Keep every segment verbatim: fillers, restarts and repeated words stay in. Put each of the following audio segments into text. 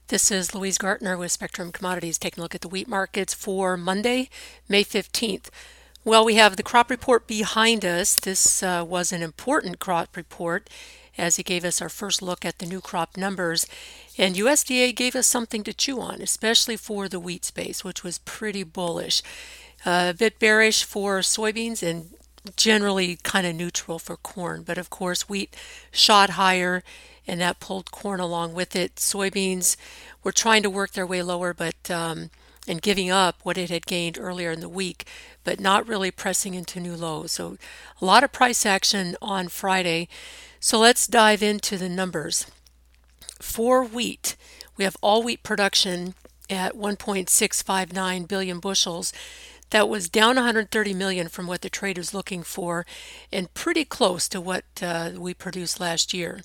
This is Louise Gartner with Spectrum Commodities taking a look at the wheat markets for Monday, May fifteenth. Well, we have the crop report behind us. This uh, was an important crop report as it gave us our first look at the new crop numbers. And U S D A gave us something to chew on, especially for the wheat space, which was pretty bullish. Uh, a bit bearish for soybeans and generally kind of neutral for corn. But of course, wheat shot higher and that pulled corn along with it. Soybeans were trying to work their way lower, but um, and giving up what it had gained earlier in the week, but not really pressing into new lows. So a lot of price action on Friday. So let's dive into the numbers. For wheat, we have all wheat production at one point six five nine billion bushels. That was down one hundred thirty million from what the trade was looking for and pretty close to what uh, we produced last year.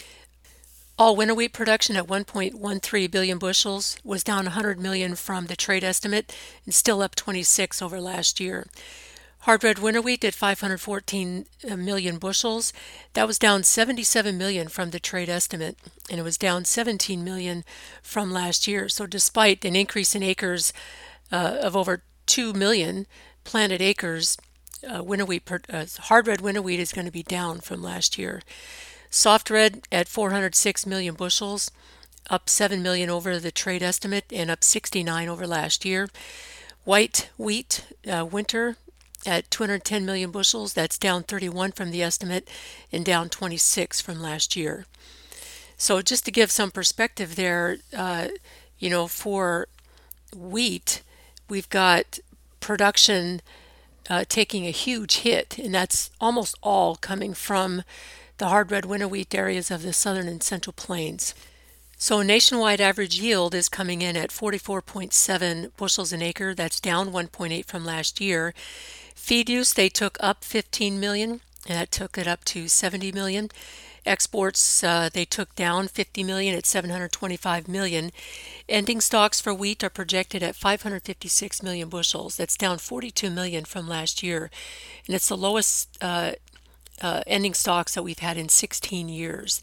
All winter wheat production at one point one three billion bushels was down one hundred million from the trade estimate and still up twenty-six over last year. Hard red winter wheat at five hundred fourteen million bushels. That was down seventy-seven million from the trade estimate, and it was down seventeen million from last year. So despite an increase in acres uh, of over two million planted acres, uh, winter wheat, uh, hard red winter wheat is going to be down from last year. Soft red at four hundred six million bushels, up seven million over the trade estimate and up sixty-nine over last year. White wheat uh, winter at two hundred ten million bushels, that's down thirty-one from the estimate and down twenty-six from last year. So just to give some perspective there, uh, you know, for wheat, we've got production uh, taking a huge hit, and that's almost all coming from the hard red winter wheat areas of the southern and central plains. So nationwide average yield is coming in at forty-four point seven bushels an acre. That's down one point eight from last year. Feed use, they took up fifteen million, and that took it up to seventy million. Exports, uh, they took down fifty million at seven hundred twenty-five million. Ending stocks for wheat are projected at five hundred fifty-six million bushels. That's down forty-two million from last year, and it's the lowest uh, uh, ending stocks that we've had in sixteen years.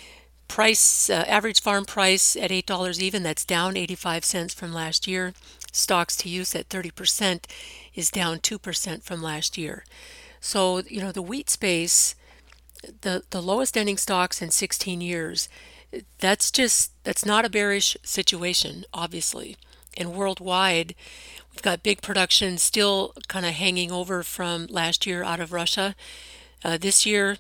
Price, uh, average farm price at eight dollars even, that's down eighty-five cents from last year. Stocks to use at thirty percent is down two percent from last year. So, you know, the wheat space, the, the lowest ending stocks in sixteen years, that's just, that's not a bearish situation, obviously. And worldwide, we've got big production still kind of hanging over from last year out of Russia. Uh, this year,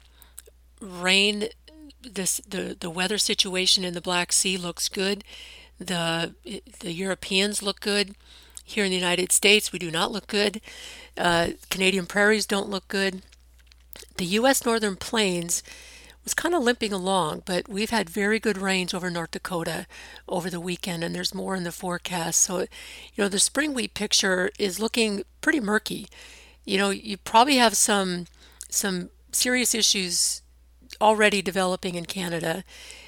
rain, this the, the weather situation in the Black Sea looks good. The the Europeans look good. Here in the United States, we do not look good. Uh, Canadian prairies don't look good. The U S Northern Plains was kind of limping along, but we've had very good rains over North Dakota over the weekend, and there's more in the forecast. So, you know, the spring wheat picture is looking pretty murky. You know, you probably have some some serious issues already developing in Canada.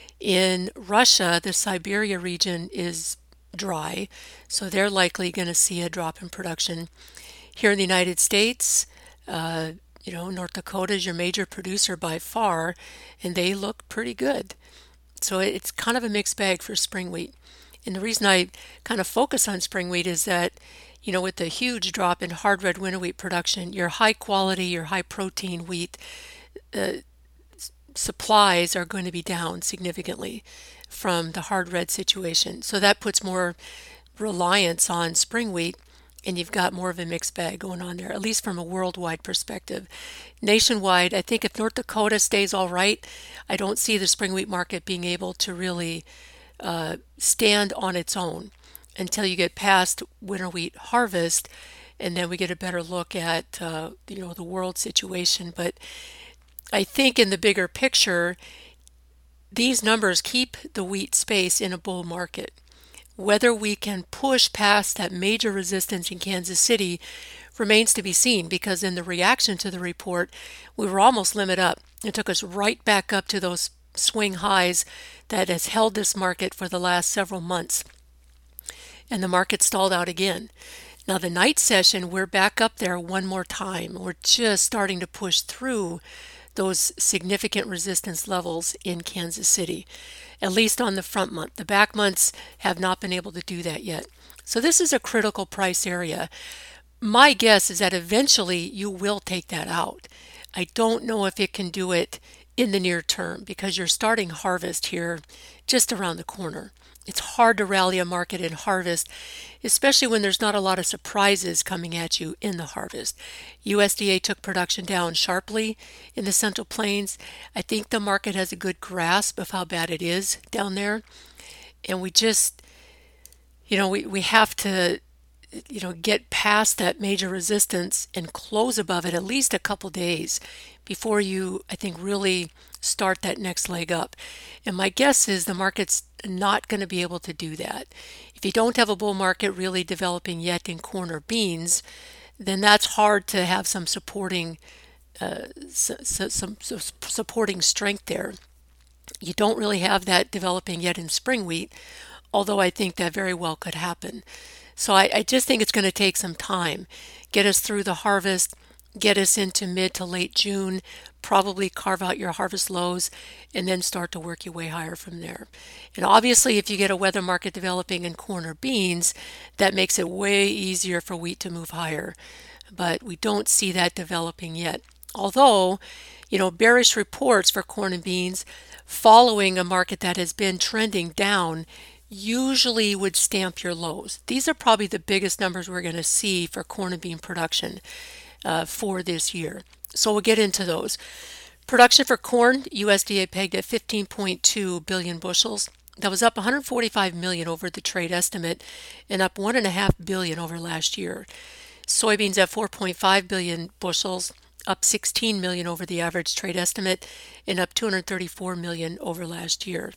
In Russia, the Siberia region is dry, so they're likely going to see a drop in production. Here in the United States, uh, you know, North Dakota is your major producer by far, and they look pretty good. So it's kind of a mixed bag for spring wheat. And the reason I kind of focus on spring wheat is that, you know, with the huge drop in hard red winter wheat production, your high quality, your high protein wheat uh, supplies are going to be down significantly from the hard red situation. So that puts more reliance on spring wheat, and you've got more of a mixed bag going on there, at least from a worldwide perspective. Nationwide, I think if North Dakota stays all right, I don't see the spring wheat market being able to really uh, stand on its own until you get past winter wheat harvest, and then we get a better look at uh, you know the world situation. But I think in the bigger picture, these numbers keep the wheat space in a bull market. Whether we can push past that major resistance in Kansas City remains to be seen, because in the reaction to the report, we were almost limit up. It took us right back up to those swing highs that has held this market for the last several months. And the market stalled out again. Now the night session, we're back up there one more time. We're just starting to push through those significant resistance levels in Kansas City. at least on the front month. The back months have not been able to do that yet. So this is a critical price area. My guess is that eventually you will take that out. I don't know if it can do it in the near term because you're starting harvest here just around the corner. It's hard to rally a market in harvest, especially when there's not a lot of surprises coming at you in the harvest. U S D A took production down sharply in the Central Plains. I think the market has a good grasp of how bad it is down there. And we just, you know, we, we have to, you know, get past that major resistance and close above it at least a couple days before you, I think, really start that next leg up. And my guess is the market's not going to be able to do that. If you don't have a bull market really developing yet in corn or beans, then that's hard to have some supporting uh, so, so, some so supporting strength there. You don't really have that developing yet in spring wheat, although I think that very well could happen. So I, I just think it's going to take some time. Get us through the harvest, get us into mid to late June, probably carve out your harvest lows, and then start to work your way higher from there. And obviously, if you get a weather market developing in corn or beans, that makes it way easier for wheat to move higher. But we don't see that developing yet. Although, you know, bearish reports for corn and beans following a market that has been trending down usually would stamp your lows. These are probably the biggest numbers we're going to see for corn and bean production uh, for this year. So we'll get into those. Production for corn, U S D A pegged at fifteen point two billion bushels. That was up one hundred forty-five million over the trade estimate and up one point five billion over last year. Soybeans at four point five billion bushels, up sixteen million over the average trade estimate and up two hundred thirty-four million over last year.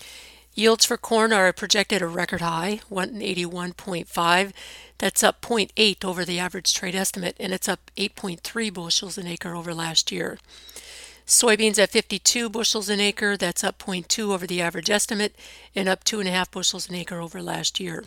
Yields for corn are projected a record high, one eighty-one point five. That's up zero point eight over the average trade estimate, and it's up eight point three bushels an acre over last year. Soybeans at fifty-two bushels an acre, that's up zero point two over the average estimate, and up two point five bushels an acre over last year.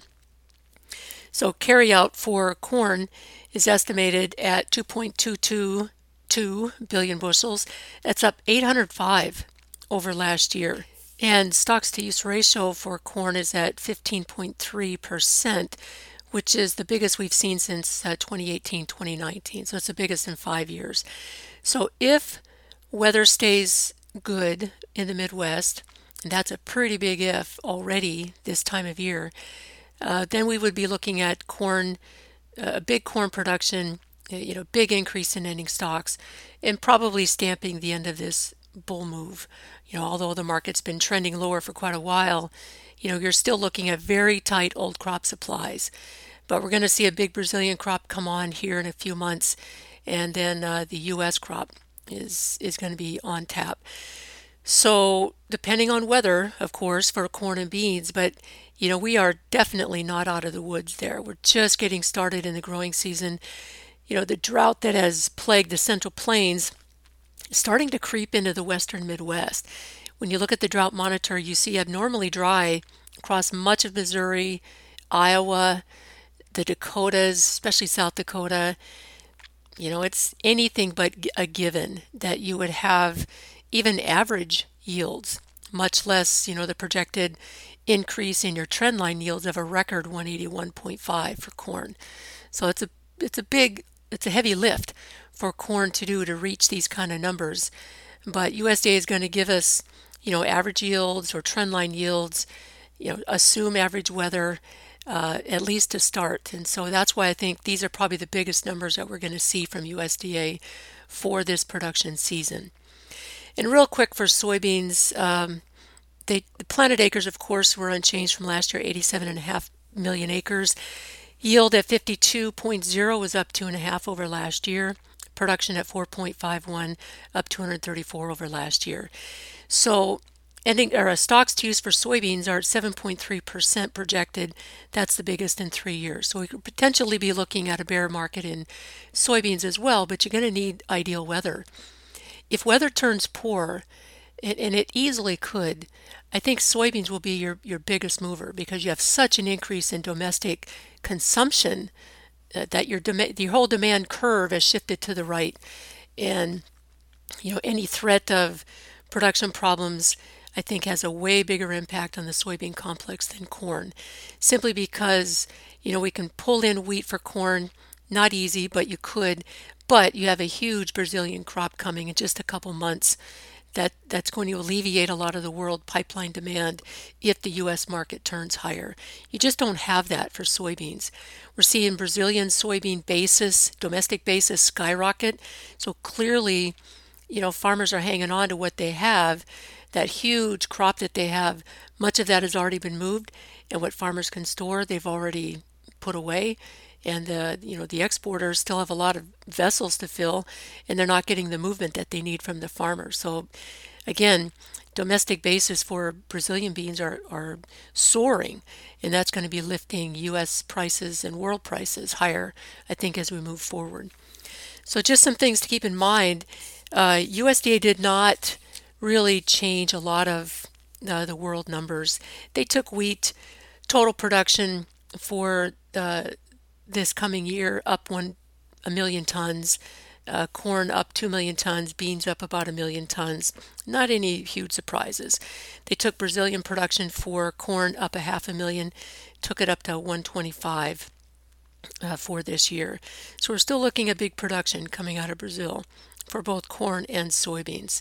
So carryout for corn is estimated at two point two two two billion bushels. That's up eight hundred five over last year. And stocks to use ratio for corn is at fifteen point three percent, which is the biggest we've seen since uh, twenty eighteen twenty nineteen. So it's the biggest in five years. So if weather stays good in the Midwest, and that's a pretty big if already this time of year, uh, then we would be looking at corn, a uh, big corn production, you know, big increase in ending stocks, and probably stamping the end of this bull move. You know, although the market's been trending lower for quite a while, you know, you're still looking at very tight old crop supplies. But we're going to see a big Brazilian crop come on here in a few months, and then uh, the U S crop is is going to be on tap. So depending on weather, of course, for corn and beans, but you know, we are definitely not out of the woods there. We're just getting started in the growing season. You know, the drought that has plagued the Central Plains starting to creep into the western Midwest. When you look at the drought monitor, you see abnormally dry across much of Missouri, Iowa, the Dakotas, especially South Dakota. You know, it's anything but a given that you would have even average yields, much less, you know, the projected increase in your trendline yields of a record one eighty-one point five for corn. So it's a it's a big, it's a heavy lift for corn to do to reach these kind of numbers. But U S D A is going to give us, you know, average yields or trendline yields, you know, assume average weather, uh, at least to start. And so that's why I think these are probably the biggest numbers that we're going to see from U S D A for this production season. And real quick for soybeans, um, they, the planted acres, of course, were unchanged from last year, eighty-seven point five million acres. Yield at fifty-two point zero was up two point five over last year. Production at four point five one, up two hundred thirty-four over last year. So ending or uh, stocks to use for soybeans are at seven point three percent projected. That's the biggest in three years. So we could potentially be looking at a bear market in soybeans as well, but you're going to need ideal weather. If weather turns poor, and, and it easily could, I think soybeans will be your, your biggest mover because you have such an increase in domestic consumption uh, that your dem- your whole demand curve has shifted to the right. And, you know, any threat of production problems, I think has a way bigger impact on the soybean complex than corn, simply because, you know, we can pull in wheat for corn. Not easy, but you could. But you have a huge Brazilian crop coming in just a couple months that that's going to alleviate a lot of the world pipeline demand if the U S market turns higher. You just don't have that for soybeans. We're seeing Brazilian soybean basis, domestic basis skyrocket. So clearly, you know, farmers are hanging on to what they have. That huge crop that they have, much of that has already been moved, and what farmers can store, they've already put away. And the you know the exporters still have a lot of vessels to fill, and they're not getting the movement that they need from the farmers. So again, domestic basis for Brazilian beans are, are soaring, and that's going to be lifting U S prices and world prices higher, I think, as we move forward. So just some things to keep in mind. Uh, U S D A did not really change a lot of uh, the world numbers. They took wheat total production for the this coming year up one a million tons, uh, corn up two million tons, beans up about a million tons. Not any huge surprises. They took Brazilian production for corn up a half a million, took it up to one twenty-five uh, for this year. So we're still looking at big production coming out of Brazil for both corn and soybeans.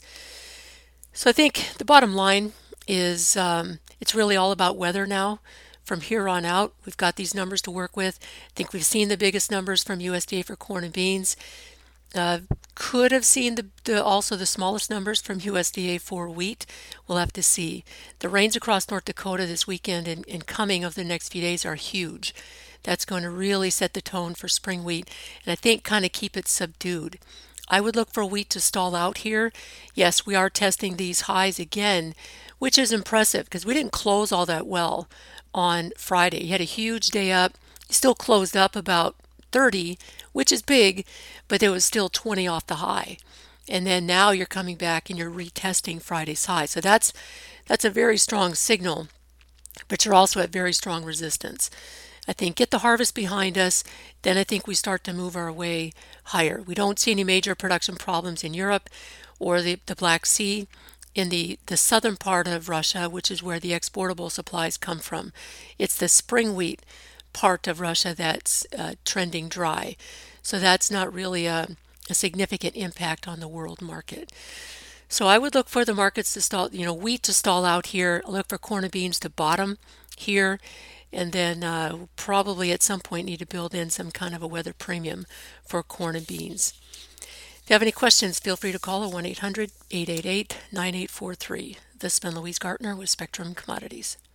So I think the bottom line is um, it's really all about weather now. From here on out, we've got these numbers to work with. I think we've seen the biggest numbers from U S D A for corn and beans. Uh, could have seen the, the also the smallest numbers from U S D A for wheat. We'll have to see. The rains across North Dakota this weekend and, and coming of the next few days are huge. That's going to really set the tone for spring wheat, and I think kind of keep it subdued. I would look for wheat to stall out here. Yes, we are testing these highs again, which is impressive because we didn't close all that well on Friday. You had a huge day up. You still closed up about thirty, which is big, but there was still twenty off the high. And then now you're coming back and you're retesting Friday's high. So that's that's a very strong signal, but you're also at very strong resistance. I think get the harvest behind us, then I think we start to move our way higher. We don't see any major production problems in Europe or the, the Black Sea. In the, the southern part of Russia, which is where the exportable supplies come from. It's the spring wheat part of Russia that's uh, trending dry. So that's not really a, a significant impact on the world market. So I would look for the markets to stall, you know, wheat to stall out here. Look for corn and beans to bottom here. And then uh, probably at some point need to build in some kind of a weather premium for corn and beans. If you have any questions, feel free to call at one eight hundred, eight eight eight, nine eight four three. This has been Louise Gartner with Spectrum Commodities.